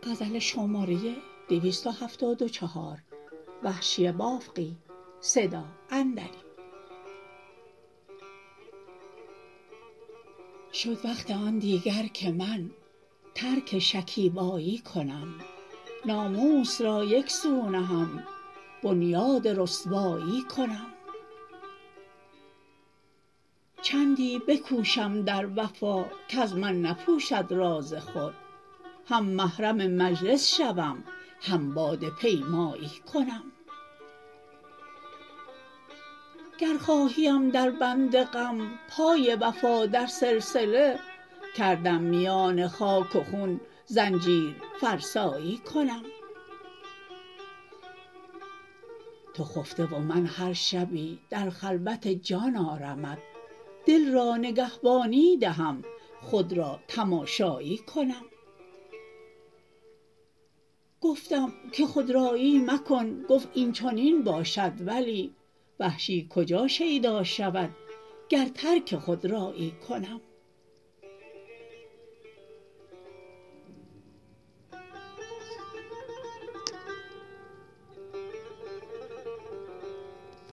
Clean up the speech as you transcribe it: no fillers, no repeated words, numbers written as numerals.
غزل شماره 274. وحشی بافقی. صدا اندری. شد وقت آن دیگر که من ترک شکیبایی کنم، ناموس را یک سو نهم بنیاد رسوایی کنم. چندی بکوشم در وفا کز من نپوشد راز خود، هم محرم مجلس شوم هم باده پیمایی کنم. گر خواهیم در بند غم پای وفا در سلسله، کردم میان خاک و خون زنجیر فرسایی کنم. تو خفته و من هر شبی در خلوت جان آرمت، دل را نگهبانی دهم خود را تماشایی کنم. گفتم که خودرایی مکن، گفت این چنین باشد، ولی وحشی کجا شیدا شود گر ترک خودرایی کنم.